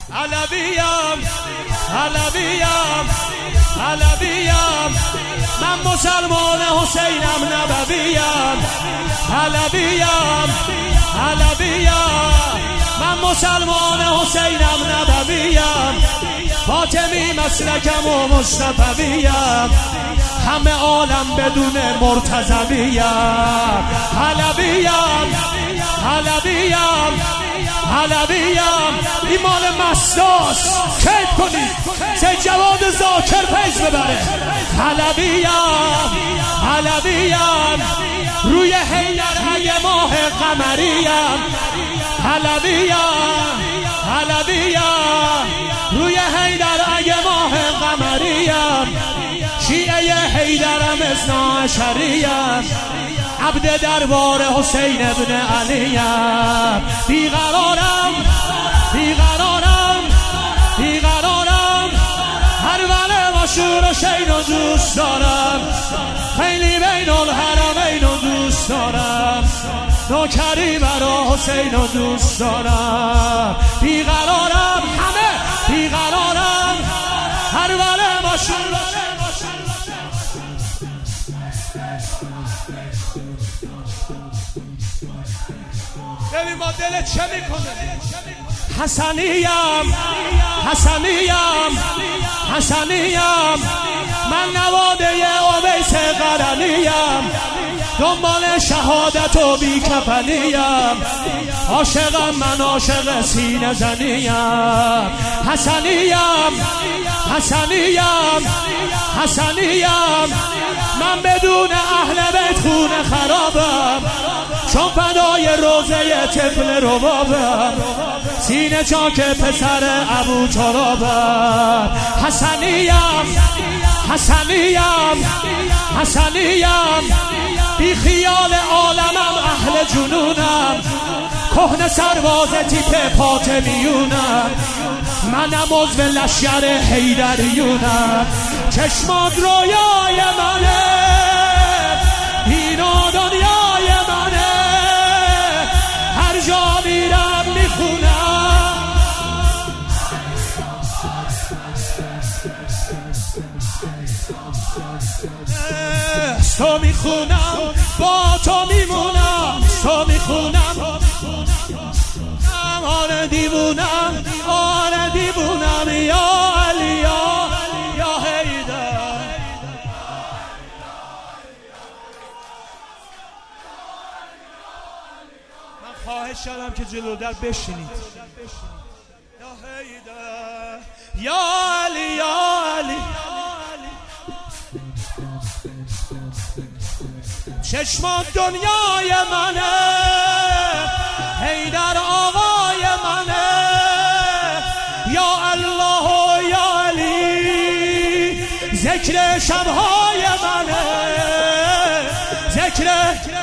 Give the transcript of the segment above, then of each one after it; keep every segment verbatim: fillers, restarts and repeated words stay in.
علویم علویم علویم من مسلمان حسینم نبویم علویم علویم من مسلمان حسینم نبویم فاطمی مسلکم و مصطفویم همه عالم بدون مرتضویم علویم علویم علویم این مال مستاس کیف کنید سه جواد ذاکر فیض ببره علویم علویم روی حیدر اگه ماه قمریم علویم علویم روی حیدر اگه ماه قمریم شیعه حیدرم اثنا عشریم عبد دربار حسین ابن علیم بیقرارم بیقرارم بیقرارم هر وله و شور و شین و دوست دارم خیلی بین الحرمین و دوست دارم نوکری برا حسین و دوست دارم بیقرارم همه بیقرارم هر وله و شور و شین ببین ما دلت چه میکنه حسنیم حسنیم حسنیم من نواده اویس قرنیم دنبال شهادت و بی کفنیم عاشقم من عاشق سینه زنیم حسنیم حسنیم حسنیم من بدون اهل بیت خون خرابم چون فدای روزه طفل ربابم سینه چاک پسر ابو ترابم حسنیم حسنیم حسنیم بی خیال عالمم اهل جنونم کهنه سرباز تیپ فاطمیونم منم عضو لشکر حیدریونم چشمات رویای منه اینا دنیای منه هر جا میرم میخونم تو میخونم با تو میمونم تو میخونم آره دیوونم آره دیوونم یا علی یا حیدر من خواهش کردم که جلو در بشینید یا حیدر یا علی یا علی چشمات دنیای منه حیدر آقای منه یا الله و یا علی ذکر شبهای منه ذکر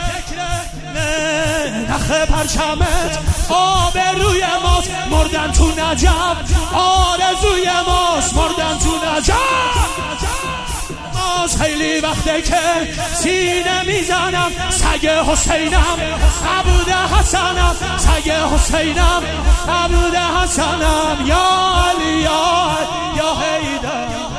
نخ پرچمت آب روی ماست مردن تو نجف آرزوی ماست مردن تو نجف خیلی وقته که سینه میزنم سگ حسینم عبود حسنم سگ حسینم عبود حسنم یا علی یا یا حیدر